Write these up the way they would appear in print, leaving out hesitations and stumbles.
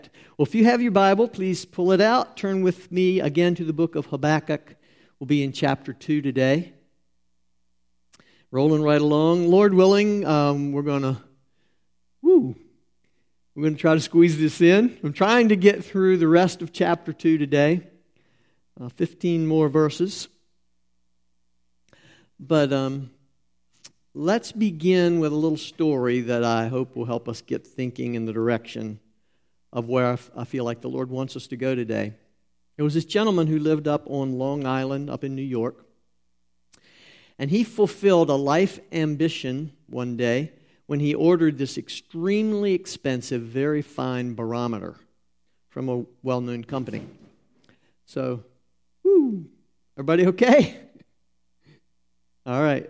Well, if you have your Bible, please pull it out. Turn with me again to the book of Habakkuk. We'll be in chapter 2 today. Rolling right along. Lord willing, we're going to try to squeeze this in. I'm trying to get through the rest of chapter 2 today. 15 more verses. But let's begin with a little story that I hope will help us get thinking in the direction of where I feel like the Lord wants us to go today. There was this gentleman who lived up on Long Island, up in New York, and he fulfilled a life ambition one day when he ordered this extremely expensive, very fine barometer from a well-known company. So, everybody okay? All right.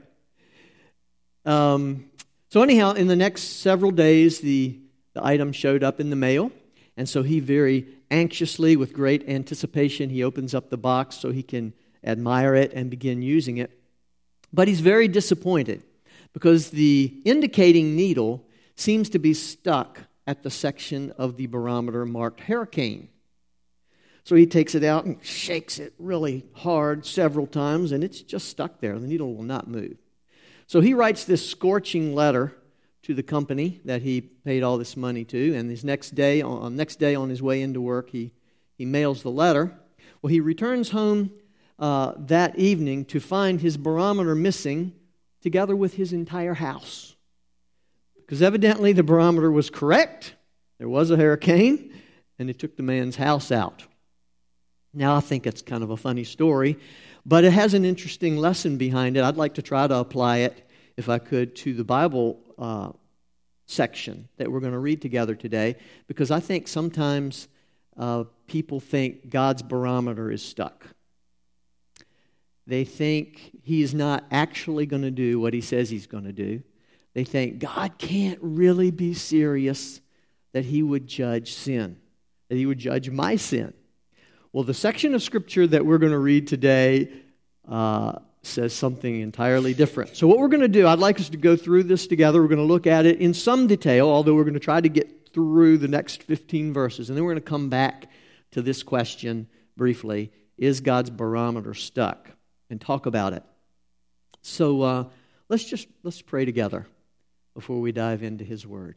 So anyhow, in the next several days, the item showed up in the mail. And so he very anxiously, with great anticipation, he opens up the box so he can admire it and begin using it. But he's very disappointed because the indicating needle seems to be stuck at the section of the barometer marked hurricane. So he takes it out and shakes it really hard several times, and it's just stuck there. The needle will not move. So he writes this scorching letter to the company that he paid all this money to, and his next day on his way into work, he mails the letter. Well, he returns home that evening to find his barometer missing, together with his entire house, because evidently the barometer was correct. There was a hurricane, and it took the man's house out. Now, I think it's kind of a funny story, but it has an interesting lesson behind it. I'd like to try to apply it, if I could, to the Bible section that we're going to read together today, because I think sometimes people think God's barometer is stuck. They think He's not actually going to do what He says He's going to do. They think God can't really be serious that He would judge sin, that He would judge my sin. Well, the section of Scripture that we're going to read today says something entirely different. So what we're going to do, I'd like us to go through this together. We're going to look at it in some detail, although we're going to try to get through the next 15 verses. And then we're going to come back to this question briefly: is God's barometer stuck? And talk about it. So let's pray together before we dive into His Word.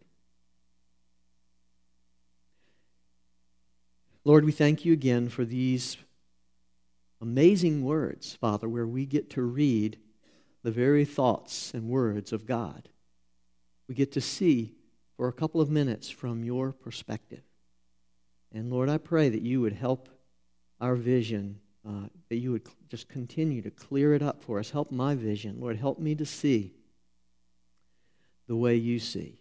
Lord, we thank You again for these amazing words, Father, where we get to read the very thoughts and words of God. We get to see for a couple of minutes from Your perspective. And Lord, I pray that You would help our vision, that You would just continue to clear it up for us. Help my vision. Lord, help me to see the way You see.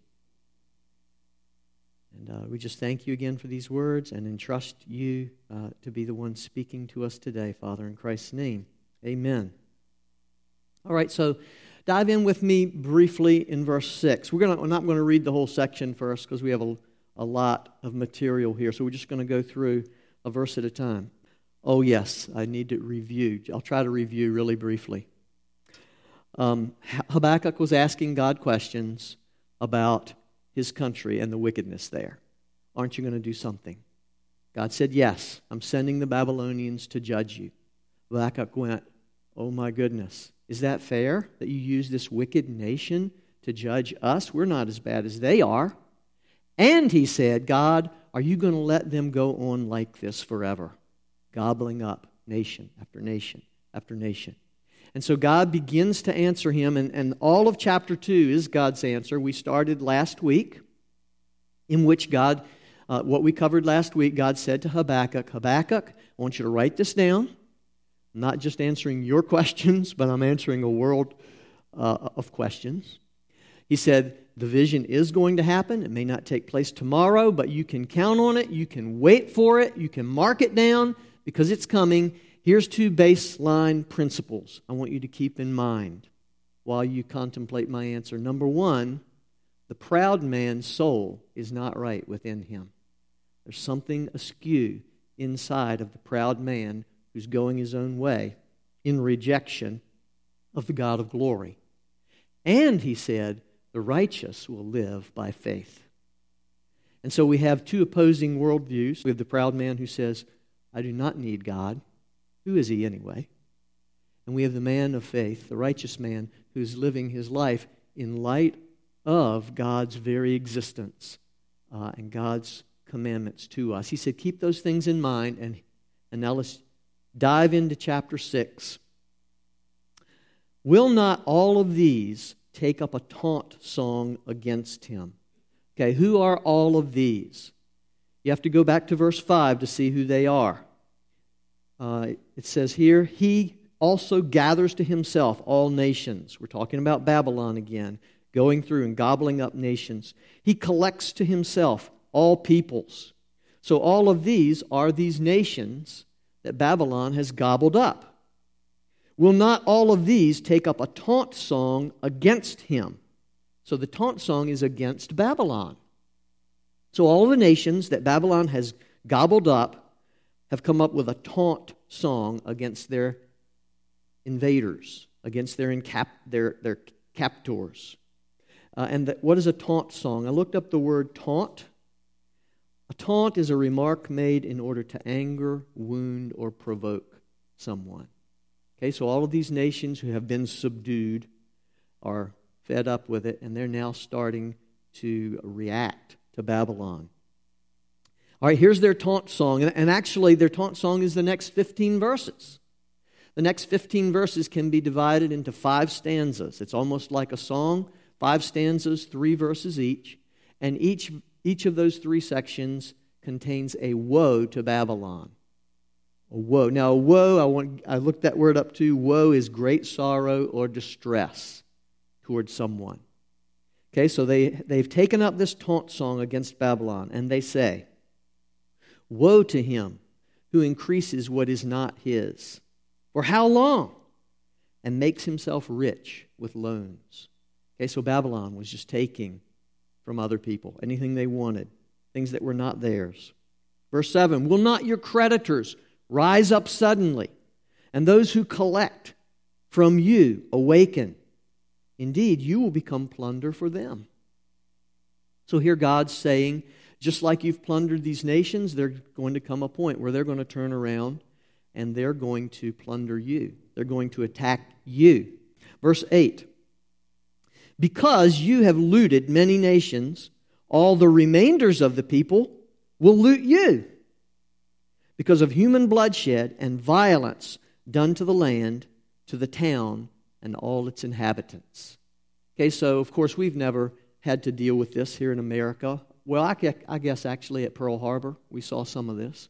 And we just thank You again for these words and entrust You to be the one speaking to us today, Father, in Christ's name. Amen. All right, so dive in with me briefly in verse 6. We're not going to read the whole section first because we have a lot of material here, so we're just going to go through a verse at a time. Oh, yes, I need to review. I'll try to review really briefly. Habakkuk was asking God questions about his country and the wickedness there. Aren't you going to do something? God said, yes, I'm sending the Babylonians to judge you. Habakkuk went, oh my goodness, is that fair that you use this wicked nation to judge us? We're not as bad as they are. And he said, God, are you going to let them go on like this forever, gobbling up nation after nation after nation? And so God begins to answer him, and all of chapter 2 is God's answer. We started last week, in which God, what we covered last week, God said to Habakkuk, Habakkuk, I want you to write this down. I'm not just answering your questions, but I'm answering a world of questions. He said, the vision is going to happen. It may not take place tomorrow, but you can count on it. You can wait for it. You can mark it down because it's coming. Here's 2 baseline principles I want you to keep in mind while you contemplate my answer. Number 1, the proud man's soul is not right within him. There's something askew inside of the proud man who's going his own way in rejection of the God of glory. And he said, the righteous will live by faith. And so we have two opposing worldviews. We have the proud man who says, I do not need God. Who is he anyway? And we have the man of faith, the righteous man, who's living his life in light of God's very existence and God's commandments to us. He said, keep those things in mind. And now let's dive into chapter 6. Will not all of these take up a taunt song against him? Okay, who are all of these? You have to go back to verse 5 to see who they are. It says here, he also gathers to himself all nations. We're talking about Babylon again, going through and gobbling up nations. He collects to himself all peoples. So all of these are these nations that Babylon has gobbled up. Will not all of these take up a taunt song against him? So the taunt song is against Babylon. So all of the nations that Babylon has gobbled up have come up with a taunt song against their invaders, against their captors. What is a taunt song? I looked up the word taunt. A taunt is a remark made in order to anger, wound, or provoke someone. Okay, so all of these nations who have been subdued are fed up with it, and they're now starting to react to Babylon. All right, here's their taunt song, and actually their taunt song is the next 15 verses. The next 15 verses can be divided into 5 stanzas. It's almost like a song, 5 stanzas, 3 verses each, and each of those 3 sections contains a woe to Babylon. A woe. Now, a woe, I looked that word up too. Woe is great sorrow or distress towards someone. Okay, so they've taken up this taunt song against Babylon, and they say, woe to him who increases what is not his. For how long? And makes himself rich with loans. Okay, so Babylon was just taking from other people anything they wanted, things that were not theirs. Verse 7, will not your creditors rise up suddenly, and those who collect from you awaken? Indeed, you will become plunder for them. So here God's saying, just like you've plundered these nations, there's going to come a point where they're going to turn around and they're going to plunder you. They're going to attack you. Verse 8, because you have looted many nations, all the remainders of the people will loot you because of human bloodshed and violence done to the land, to the town, and all its inhabitants. Okay, so of course we've never had to deal with this here in America. Well, I guess actually at Pearl Harbor we saw some of this.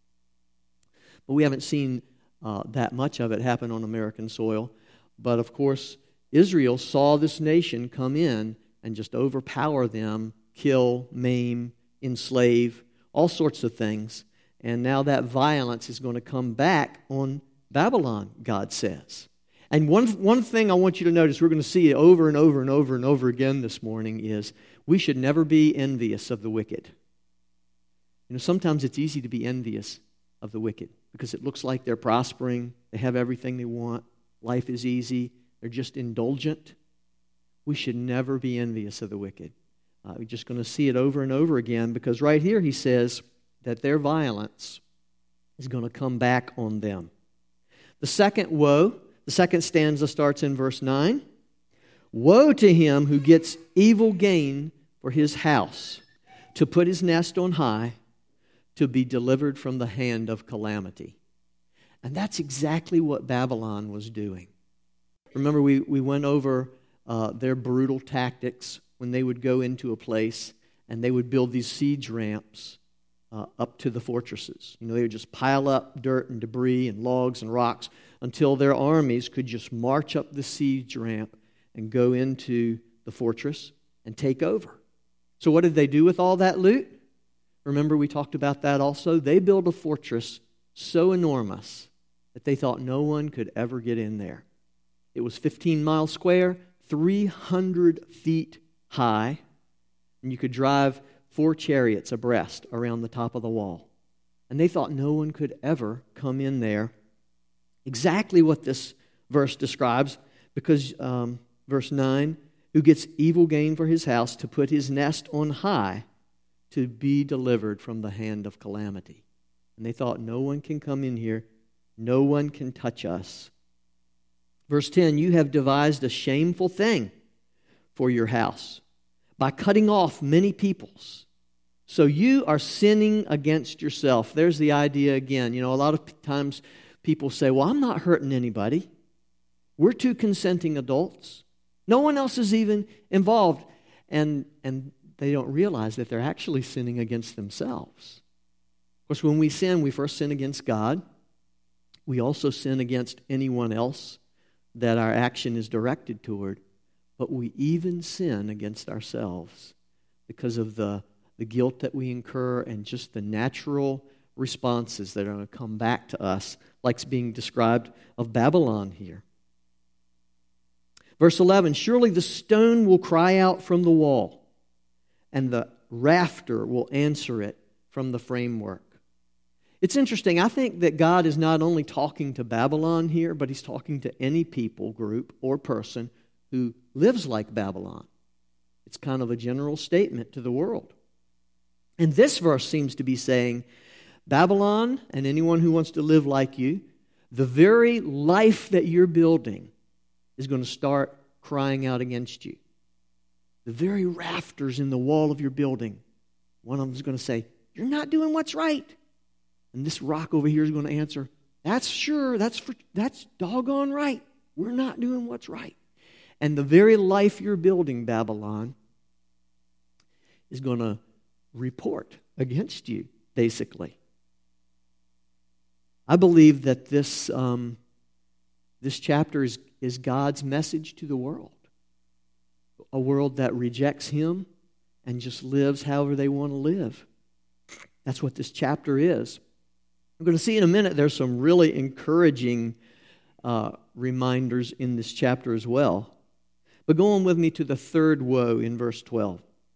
But we haven't seen that much of it happen on American soil. But of course, Israel saw this nation come in and just overpower them, kill, maim, enslave, all sorts of things. And now that violence is going to come back on Babylon, God says. And one thing I want you to notice, we're going to see it over and over and over and over again this morning, is we should never be envious of the wicked. You know, sometimes it's easy to be envious of the wicked because it looks like they're prospering, they have everything they want, life is easy, they're just indulgent. We should never be envious of the wicked. We're just going to see it over and over again because right here he says that their violence is going to come back on them. The second woe, the second stanza starts in verse 9. Woe to him who gets evil gain for his house, to put his nest on high, to be delivered from the hand of calamity. And that's exactly what Babylon was doing. Remember, we went over their brutal tactics when they would go into a place and they would build these siege ramps up to the fortresses. You know, they would just pile up dirt and debris and logs and rocks until their armies could just march up the siege ramp and go into the fortress and take over. So what did they do with all that loot? Remember, we talked about that also. They built a fortress so enormous that they thought no one could ever get in there. It was 15 miles square, 300 feet high, and you could drive 4 chariots abreast around the top of the wall. And they thought no one could ever come in there. Exactly what this verse describes, because verse 9, who gets evil gain for his house, to put his nest on high, to be delivered from the hand of calamity. And they thought, no one can come in here. No one can touch us. Verse 10, you have devised a shameful thing for your house by cutting off many peoples. So you are sinning against yourself. There's the idea again. A lot of times people say, well, I'm not hurting anybody. We're two consenting adults. No one else is even involved. And they don't realize that they're actually sinning against themselves. Of course, when we sin, we first sin against God. We also sin against anyone else that our action is directed toward. But we even sin against ourselves because of the guilt that we incur and just the natural responses that are going to come back to us, like it's being described of Babylon here. Verse 11, surely the stone will cry out from the wall, and the rafter will answer it from the framework. It's interesting. I think that God is not only talking to Babylon here, but He's talking to any people, group, or person who lives like Babylon. It's kind of a general statement to the world. And this verse seems to be saying, Babylon and anyone who wants to live like you, the very life that you're building is going to start crying out against you. The very rafters in the wall of your building, one of them is going to say, you're not doing what's right. And this rock over here is going to answer, that's doggone right. We're not doing what's right. And the very life you're building, Babylon, is going to report against you, basically. I believe that this chapter is God's message to the world. A world that rejects Him and just lives however they want to live. That's what this chapter is. We're going to see in a minute there's some really encouraging reminders in this chapter as well. But go on with me to the third woe in verse 12.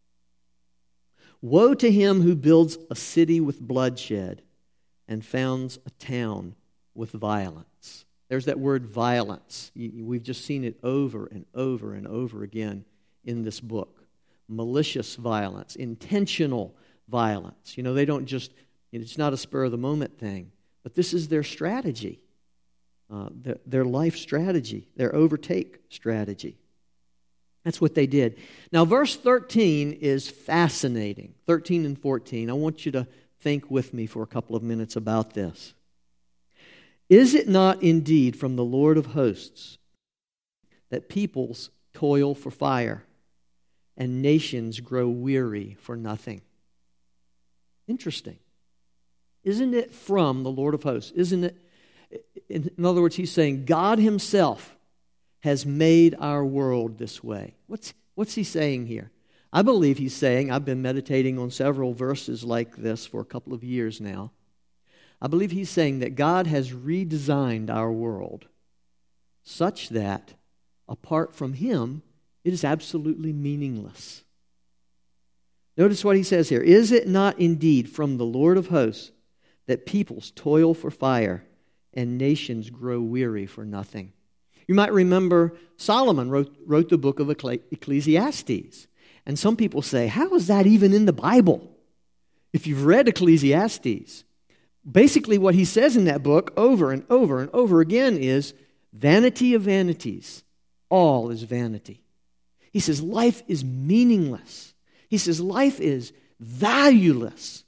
Woe to him who builds a city with bloodshed and founds a town with violence. There's that word violence. We've just seen it over and over and over again in this book. Malicious violence, intentional violence. They don't just, it's not a spur-of-the-moment thing, but this is their strategy, their life strategy, their overtake strategy. That's what they did. Now, verse 13 is fascinating. 13 and 14. I want you to think with me for a couple of minutes about this. Is it not indeed from the Lord of hosts that peoples toil for fire and nations grow weary for nothing? Interesting. Isn't it from the Lord of hosts? Isn't it? In other words, he's saying God Himself has made our world this way. What's he saying here? I believe he's saying, I've been meditating on several verses like this for a couple of years now. I believe he's saying that God has redesigned our world such that apart from Him, it is absolutely meaningless. Notice what he says here. Is it not indeed from the Lord of hosts that peoples toil for fire and nations grow weary for nothing? You might remember Solomon wrote the book of Ecclesiastes. And some people say, how is that even in the Bible? If you've read Ecclesiastes, basically what he says in that book over and over and over again is, vanity of vanities, all is vanity. He says life is meaningless. He says life is valueless.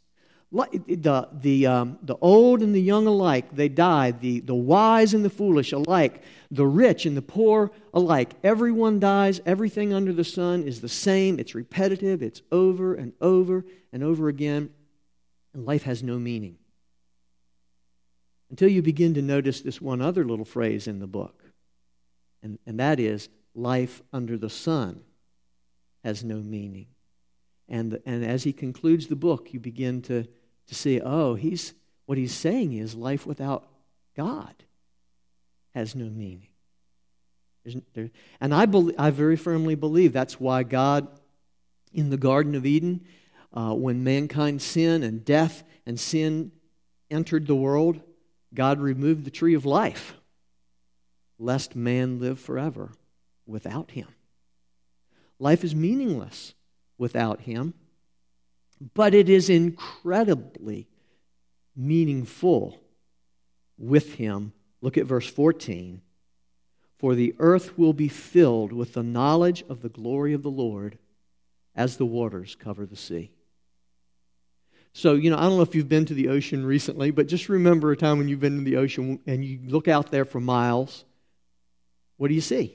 The old and the young alike, they die. The wise and the foolish alike. The rich and the poor alike. Everyone dies. Everything under the sun is the same. It's repetitive. It's over and over and over again. And life has no meaning. Until you begin to notice this one other little phrase in the book. And that is, life under the sun has no meaning. And as he concludes the book, you begin to see, what he's saying is life without God has no meaning. And I very firmly believe that's why God, in the Garden of Eden, when mankind sinned and death and sin entered the world, God removed the tree of life, lest man live forever without Him. Life is meaningless without Him. But it is incredibly meaningful with him. Look at verse 14. For the earth will be filled with the knowledge of the glory of the Lord as the waters cover the sea. So, I don't know if you've been to the ocean recently, but just remember a time when you've been to the ocean and you look out there for miles. What do you see?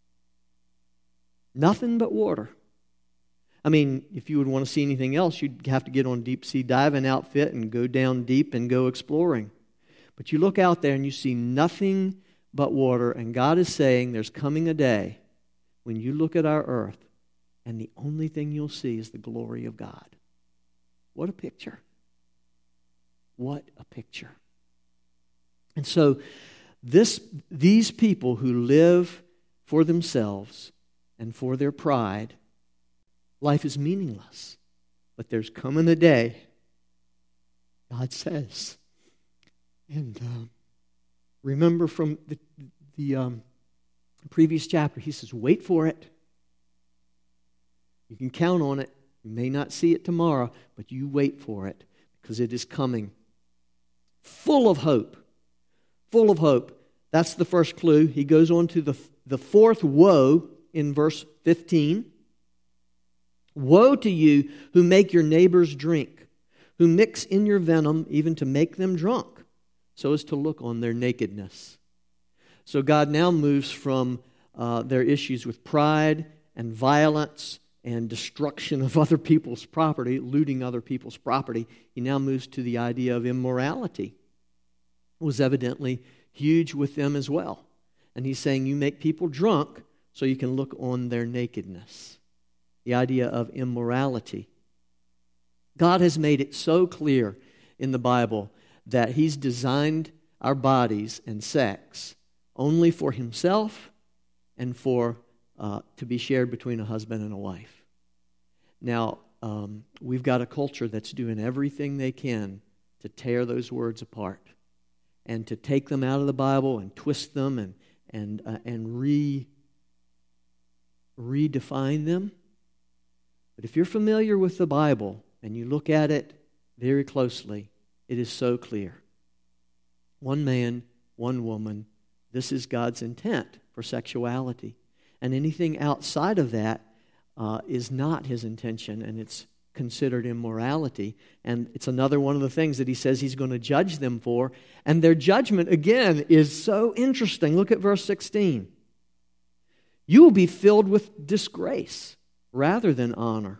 Nothing but water. I mean, if you would want to see anything else, you'd have to get on a deep sea diving outfit and go down deep and go exploring. But you look out there and you see nothing but water, and God is saying there's coming a day when you look at our earth and the only thing you'll see is the glory of God. What a picture. What a picture. And so these people who live for themselves and for their pride, life is meaningless. But there's coming a day, God says. And remember from the previous chapter, he says, wait for it. You can count on it. You may not see it tomorrow, but you wait for it because it is coming. Full of hope. Full of hope. That's the first clue. He goes on to the fourth woe in verse 15. Woe to you who make your neighbors drink, who mix in your venom even to make them drunk, so as to look on their nakedness. So God now moves from their issues with pride and violence and destruction of other people's property, looting other people's property. He now moves to the idea of immorality. It was evidently huge with them as well. And he's saying you make people drunk so you can look on their nakedness. The idea of immorality. God has made it so clear in the Bible that he's designed our bodies and sex only for himself and for to be shared between a husband and a wife. Now, we've got a culture that's doing everything they can to tear those words apart and to take them out of the Bible and twist them and redefine them. But if you're familiar with the Bible and you look at it very closely, it is so clear. One man, one woman, this is God's intent for sexuality. And anything outside of that is not his intention, and it's considered immorality. And it's another one of the things that he says he's going to judge them for. And their judgment, again, is so interesting. Look at verse 16. You will be filled with disgrace rather than honor.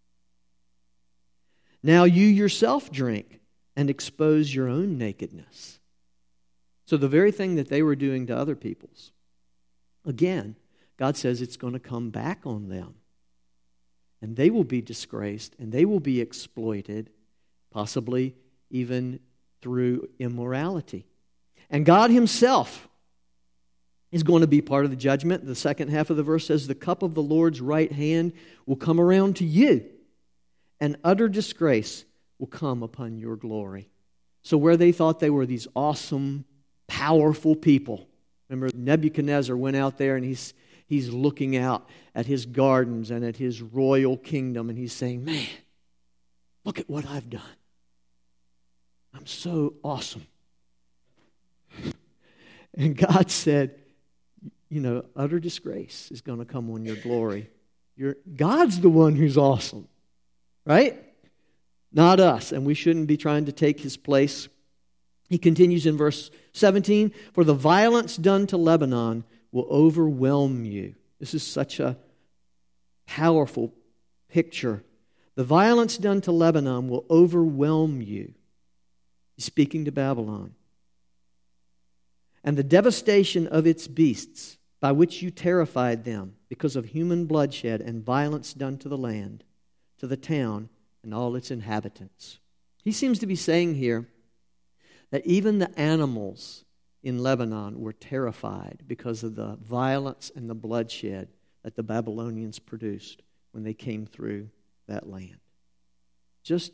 Now you yourself drink and expose your own nakedness. So the very thing that they were doing to other people's, again, God says it's going to come back on them. And they will be disgraced, and they will be exploited, possibly even through immorality. And God himself is going to be part of the judgment. The second half of the verse says, the cup of the Lord's right hand will come around to you, and utter disgrace will come upon your glory. So where they thought they were these awesome, powerful people. Remember, Nebuchadnezzar went out there and he's looking out at his gardens and at his royal kingdom, and he's saying, man, look at what I've done. I'm so awesome. And God said, utter disgrace is going to come on your glory. God's the one who's awesome, right? Not us, and we shouldn't be trying to take his place. He continues in verse 17, for the violence done to Lebanon will overwhelm you. This is such a powerful picture. The violence done to Lebanon will overwhelm you. He's speaking to Babylon. And the devastation of its beasts, by which you terrified them because of human bloodshed and violence done to the land, to the town, and all its inhabitants. He seems to be saying here that even the animals in Lebanon were terrified because of the violence and the bloodshed that the Babylonians produced when they came through that land. Just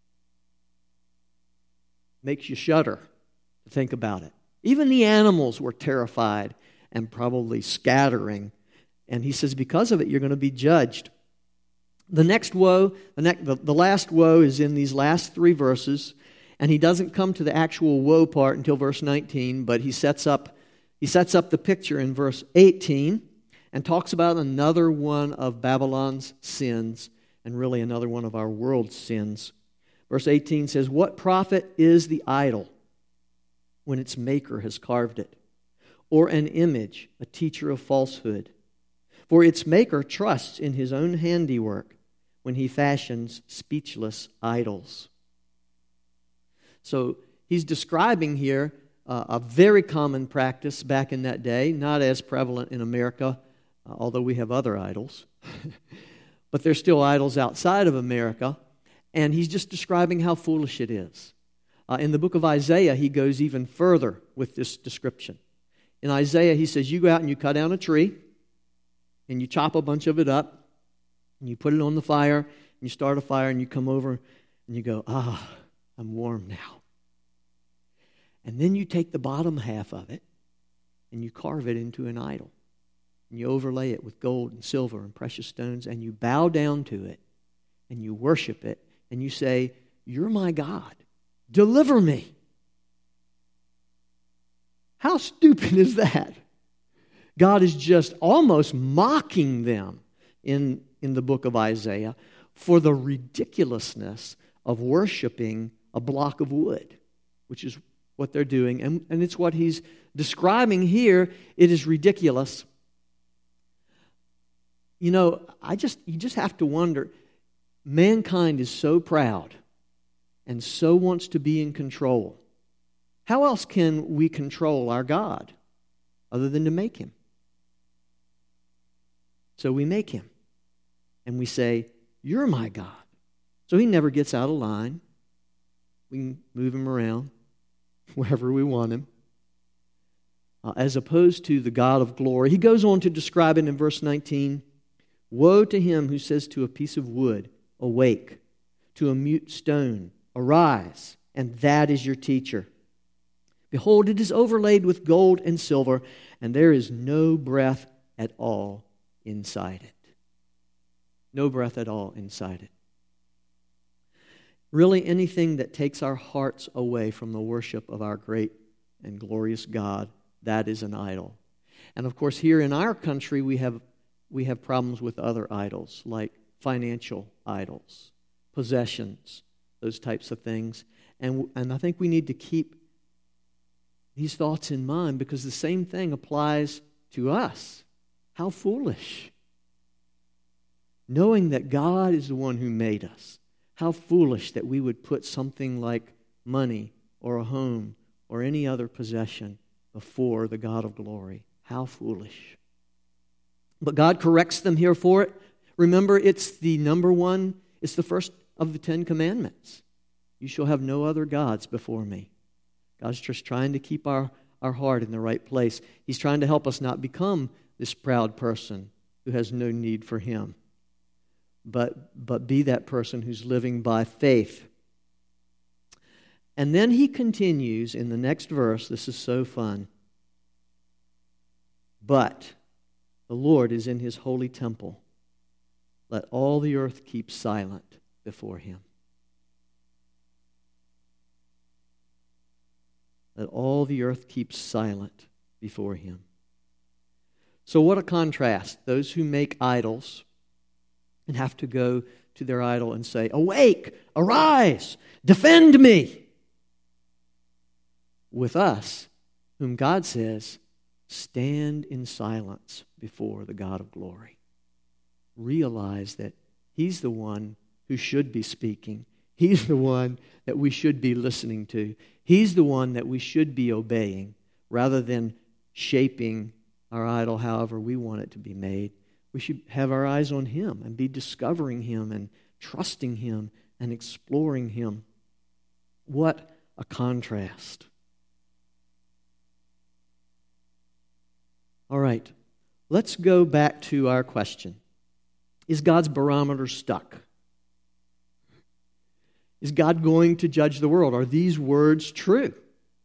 makes you shudder to think about it. Even the animals were terrified and probably scattering. And he says, because of it, you're going to be judged. The next woe, the last woe is in these last 3 verses, and he doesn't come to the actual woe part until verse 19, but he sets up the picture in verse 18 and talks about another one of Babylon's sins, and really another one of our world's sins. Verse 18 says, "What profit is the idol when its maker has carved it, or an image, a teacher of falsehood? For its maker trusts in his own handiwork when he fashions speechless idols." So he's describing here a very common practice back in that day, not as prevalent in America, although we have other idols. But there's still idols outside of America, and he's just describing how foolish it is. In the book of Isaiah, he goes even further with this description. In Isaiah, he says, you go out and you cut down a tree, and you chop a bunch of it up, and you put it on the fire, and you start a fire, and you come over, and you go, I'm warm now. And then you take the bottom half of it, and you carve it into an idol. And you overlay it with gold and silver and precious stones, and you bow down to it, and you worship it, and you say, "You're my God. Deliver me." How stupid is that? God is just almost mocking them in the book of Isaiah for the ridiculousness of worshiping a block of wood, which is what they're doing. And it's what he's describing here. It is ridiculous. You know, you just have to wonder, mankind is so proud and so wants to be in control. How else can we control our God other than to make Him? So we make Him, and we say, "You're my God." So He never gets out of line. We can move Him around wherever we want Him. As opposed to the God of glory. He goes on to describe it in verse 19. "Woe to him who says to a piece of wood, 'Awake,' to a mute stone, 'Arise,' and that is your teacher. Behold, it is overlaid with gold and silver, and there is no breath at all inside it." No breath at all inside it. Really, anything that takes our hearts away from the worship of our great and glorious God, that is an idol. And of course, here in our country, we have problems with other idols, like financial idols, possessions, those types of things. And I think we need to keep these thoughts in mind, because the same thing applies to us. How foolish. Knowing that God is the one who made us, how foolish that we would put something like money or a home or any other possession before the God of glory. How foolish. But God corrects them here for it. Remember, it's the first of the 10 commandments. You shall have no other gods before me. God's just trying to keep our heart in the right place. He's trying to help us not become this proud person who has no need for Him, but be that person who's living by faith. And then he continues in the next verse. This is so fun. "But the Lord is in His holy temple. Let all the earth keep silent before Him." Let all the earth keep silent before Him. So what a contrast. Those who make idols and have to go to their idol and say, "Awake, arise, defend me." With us, whom God says, stand in silence before the God of glory. Realize that He's the one who should be speaking. He's the one that we should be listening to. He's the one that we should be obeying, rather than shaping our idol however we want it to be made. We should have our eyes on Him and be discovering Him and trusting Him and exploring Him. What a contrast. All right, let's go back to our question. Is God's barometer stuck? Is God going to judge the world? Are these words true?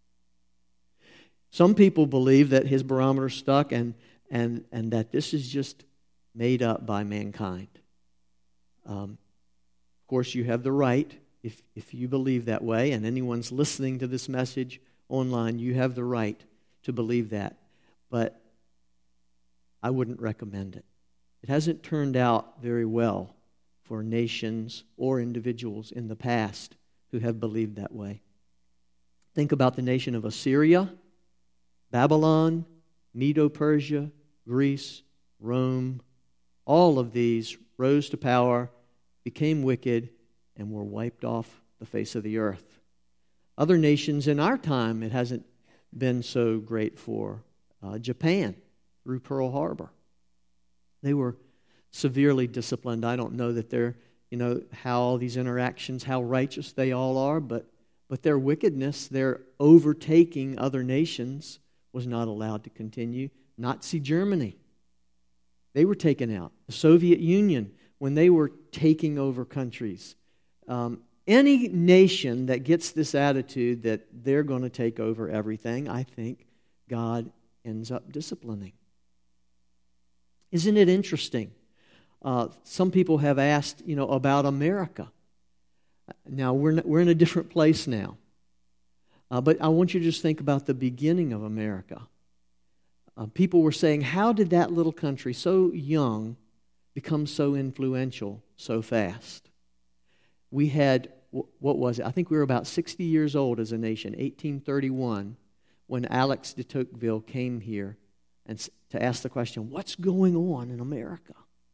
Some people believe that His barometer is stuck and that this is just made up by mankind. Of course, you have the right, if you believe that way, and anyone's listening to this message online, you have the right to believe that. But I wouldn't recommend it. It hasn't turned out very well for nations or individuals in the past who have believed that way. Think about the nation of Assyria, Babylon, Medo-Persia, Greece, Rome. All of these rose to power, became wicked, and were wiped off the face of the earth. Other nations in our time, it hasn't been so great for. Japan, through Pearl Harbor. They were severely disciplined. I don't know that they're, how all these interactions, how righteous they all are, but their wickedness, their overtaking other nations was not allowed to continue. Nazi Germany, they were taken out. The Soviet Union, when they were taking over countries. Any nation that gets this attitude that they're going to take over everything, I think God ends up disciplining. Isn't it interesting? Some people have asked, about America. Now, we're in a different place now. But I want you to just think about the beginning of America. People were saying, how did that little country, so young, become so influential so fast? We had, what was it? I think we were about 60 years old as a nation, 1831, when Alex de Tocqueville came here and to ask the question, what's going on in America?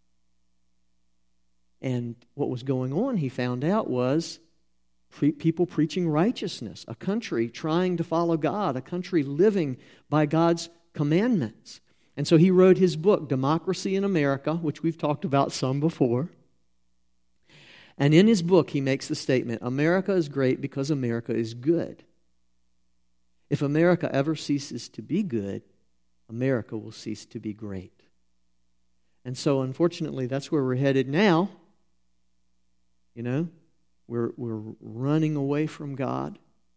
And what was going on, he found out, was people preaching righteousness, a country trying to follow God, a country living by God's commandments. And so he wrote his book, Democracy in America, which we've talked about some before. And in his book, he makes the statement, America is great because America is good. If America ever ceases to be good, America will cease to be great. And so, unfortunately, that's where we're headed now. We're running away from God.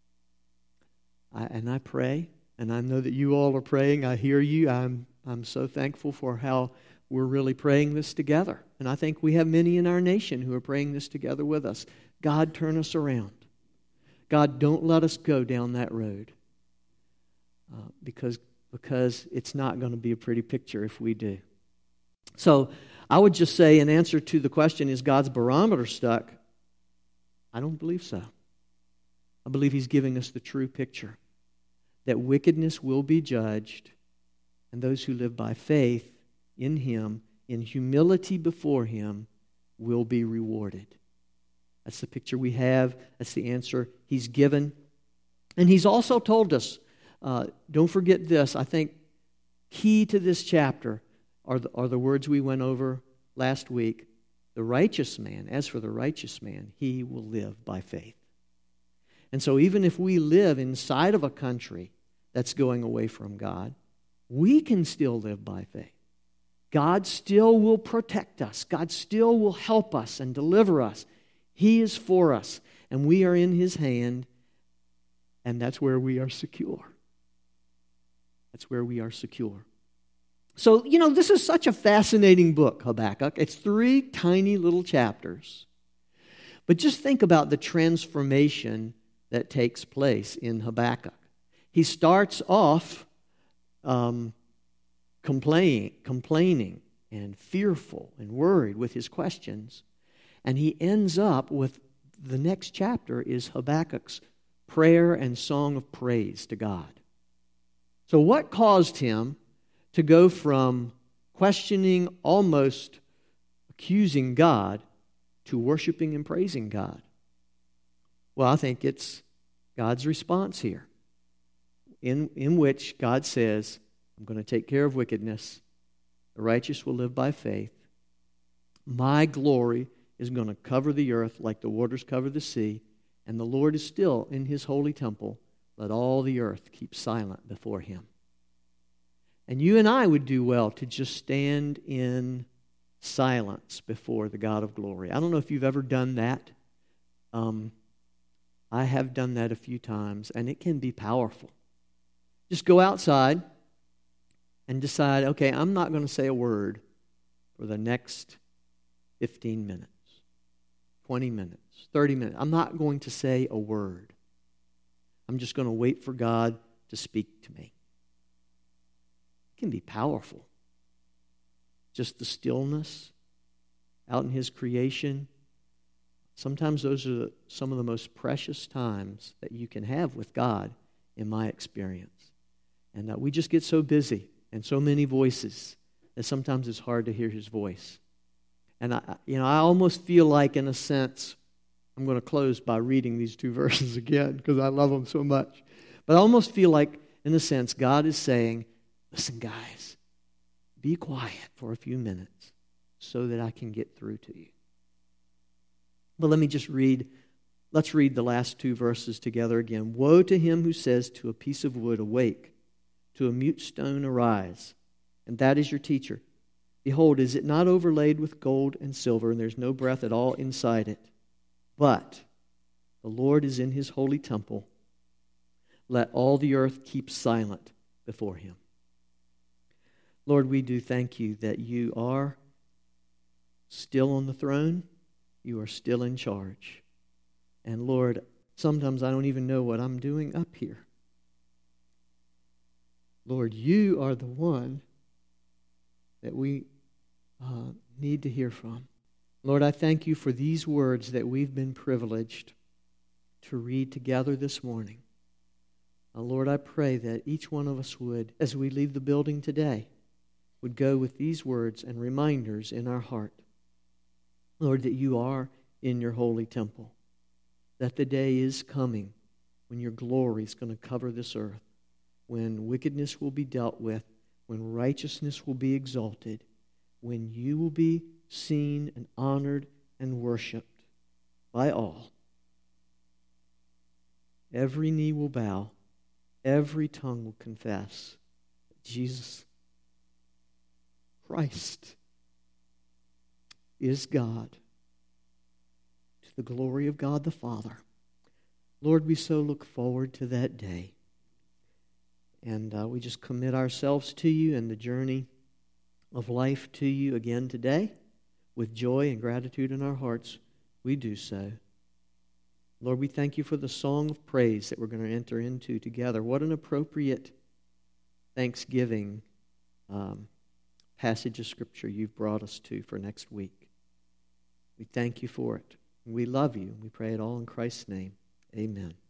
I pray, and I know that you all are praying. I hear you. I'm so thankful for how we're really praying this together. And I think we have many in our nation who are praying this together with us. God, turn us around. God, don't let us go down that road. Because it's not going to be a pretty picture if we do. So I would just say, in answer to the question, is God's barometer stuck? I don't believe so. I believe He's giving us the true picture, that wickedness will be judged, and those who live by faith in Him, in humility before Him, will be rewarded. That's the picture we have. That's the answer He's given. And He's also told us, don't forget this, I think key to this chapter are the words we went over last week. The righteous man, as for the righteous man, he will live by faith. And so even if we live inside of a country that's going away from God, we can still live by faith. God still will protect us. God still will help us and deliver us. He is for us, and we are in His hand, and that's where we are secure. That's where we are secure. So, this is such a fascinating book, Habakkuk. It's 3 tiny little chapters. But just think about the transformation that takes place in Habakkuk. He starts off complaining and fearful and worried with his questions. And he ends up with, the next chapter is Habakkuk's prayer and song of praise to God. So what caused him to go from questioning, almost accusing God, to worshiping and praising God? Well, I think it's God's response here, in which God says, I'm going to take care of wickedness. The righteous will live by faith. My glory is going to cover the earth like the waters cover the sea, and the Lord is still in His holy temple. Let all the earth keep silent before Him. And you and I would do well to just stand in silence before the God of glory. I don't know if you've ever done that. I have done that a few times, and it can be powerful. Just go outside and decide, okay, I'm not going to say a word for the next 15 minutes. 20 minutes, 30 minutes. I'm not going to say a word. I'm just going to wait for God to speak to me. It can be powerful. Just the stillness out in His creation. Sometimes those are some of the most precious times that you can have with God, in my experience. And we just get so busy and so many voices that sometimes it's hard to hear His voice. And I almost feel like, in a sense, I'm going to close by reading these 2 verses again because I love them so much. But I almost feel like, in a sense, God is saying, listen, guys, be quiet for a few minutes so that I can get through to you. But let me just read. Let's read the last 2 verses together again. Woe to him who says to a piece of wood, awake, to a mute stone, arise, and that is your teacher. Behold, is it not overlaid with gold and silver, and there's no breath at all inside it? But the Lord is in His holy temple. Let all the earth keep silent before Him. Lord, we do thank You that You are still on the throne. You are still in charge. And Lord, sometimes I don't even know what I'm doing up here. Lord, You are the one that we need to hear from. Lord, I thank You for these words that we've been privileged to read together this morning. Lord, I pray that each one of us would, as we leave the building today, would go with these words and reminders in our heart. Lord, that You are in Your holy temple, that the day is coming when Your glory is going to cover this earth, when wickedness will be dealt with, when righteousness will be exalted, when You will be seen and honored and worshiped by all. Every knee will bow, every tongue will confess that Jesus Christ is God, to the glory of God the Father. Lord, we so look forward to that day. And we just commit ourselves to You and the journey of life to You again today. With joy and gratitude in our hearts, we do so. Lord, we thank You for the song of praise that we're going to enter into together. What an appropriate Thanksgiving passage of Scripture You've brought us to for next week. We thank You for it. We love You. We pray it all in Christ's name. Amen.